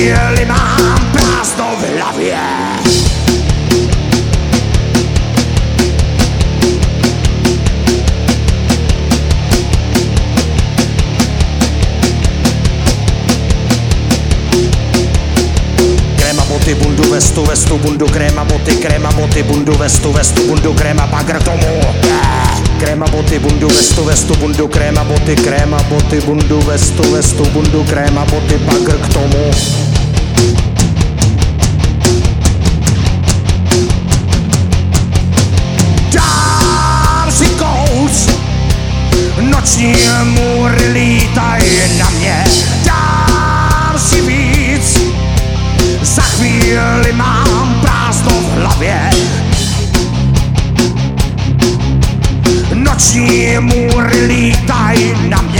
chvíli mám prázdno v hlavě. Boty, bundu, vestu, vestu, bundu, kréma, boty, bundu, vestu, vestu, bundu, kréma, bagr k tomu. Kréma, boty, bundu, vestu, vestu, bundu, kréma, boty, bundu, vestu, vestu, bundu, kréma, boty, bagr k tomu. Dám si kous, noční můry lítají na mě. Dám si víc, za chvíli mám prázdno v hlavě. Noční můry lítají na mě.